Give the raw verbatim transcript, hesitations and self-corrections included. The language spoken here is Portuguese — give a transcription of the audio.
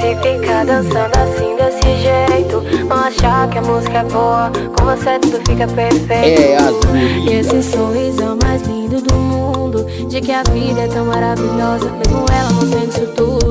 de ficar dançando assim desse jeito. Não achar que a música é boa, com você tudo fica perfeito. É azul. E esse sorriso é o mais lindo do mundo, de que a vida é tão maravilhosa, mesmo ela não sente isso tudo.